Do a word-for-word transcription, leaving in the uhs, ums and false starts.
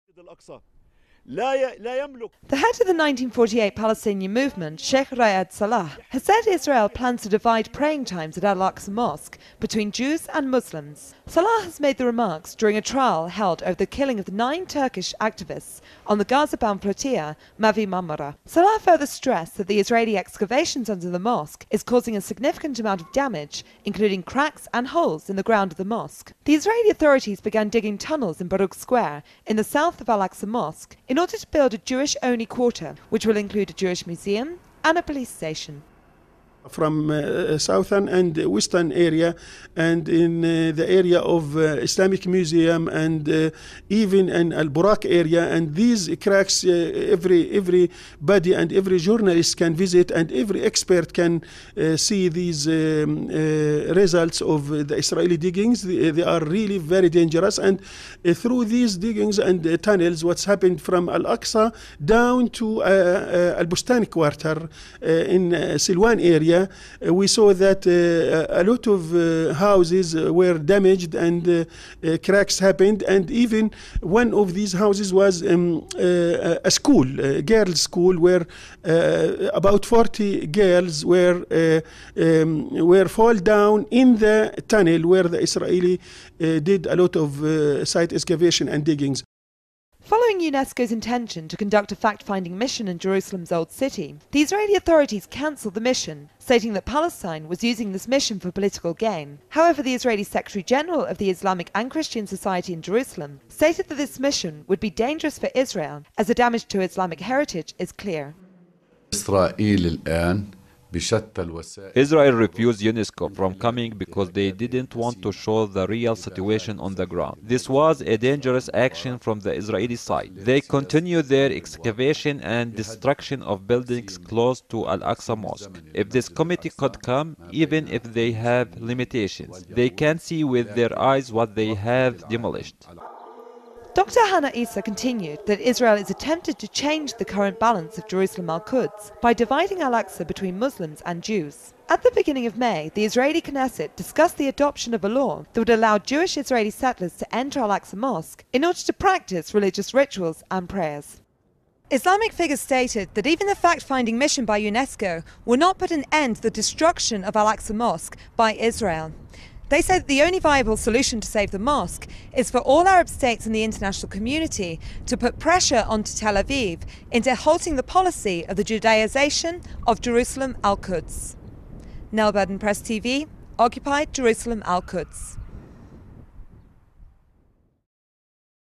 The head of the nineteen forty-eight Palestinian movement, Sheikh Riyad Salah, has said Israel plans to divide praying times at Al-Aqsa Mosque between Jews and Muslims. Salah has made the remarks during a trial held over the killing of the nine Turkish activists on the Gaza-bound flotilla, Mavi Marmara. Salah further stressed that the Israeli excavations under the mosque is causing a significant amount of damage, including cracks and holes in the ground of the mosque. The Israeli authorities began digging tunnels in Baruch Square in the south of Al-Aqsa Mosque in order to build a Jewish-only quarter, which will include a Jewish museum and a police station. From uh, southern and western area, and in uh, the area of uh, Islamic Museum, and uh, even in Al Burak area, and these cracks uh, every everybody and every journalist can visit, and every expert can uh, see these um, uh, results of the Israeli diggings. They, they are really very dangerous, and uh, through these diggings and uh, tunnels, what's happened from Al-Aqsa down to uh, uh, Al Bustan quarter uh, in uh, Silwan area. Uh, we saw that uh, a lot of uh, houses uh, were damaged, and uh, uh, cracks happened, and even one of these houses was um, uh, a school, a girls' school, where uh, about forty girls were uh, um, were fall down in the tunnel where the Israeli uh, did a lot of uh, site excavation and diggings. Following UNESCO's intention to conduct a fact-finding mission in Jerusalem's Old City, the Israeli authorities cancelled the mission, stating that Palestine was using this mission for political gain. However, the Israeli Secretary-General of the Islamic and Christian Society in Jerusalem stated that this mission would be dangerous for Israel, as the damage to Islamic heritage is clear. Israel refused UNESCO from coming because they didn't want to show the real situation on the ground. This was a dangerous action from the Israeli side. They continue their excavation and destruction of buildings close to Al-Aqsa Mosque. If this committee could come, even if they have limitations, they can see with their eyes what they have demolished. Doctor Hannah Issa continued that Israel is attempted to change the current balance of Jerusalem Al-Quds by dividing Al-Aqsa between Muslims and Jews. At the beginning of May, the Israeli Knesset discussed the adoption of a law that would allow Jewish Israeli settlers to enter Al-Aqsa Mosque in order to practice religious rituals and prayers. Islamic figures stated that even the fact-finding mission by UNESCO will not put an end to the destruction of Al-Aqsa Mosque by Israel. They say that the only viable solution to save the mosque is for all Arab states and the international community to put pressure onto Tel Aviv into halting the policy of the Judaization of Jerusalem Al-Quds. Nell Burden, Press T V, occupied Jerusalem Al-Quds.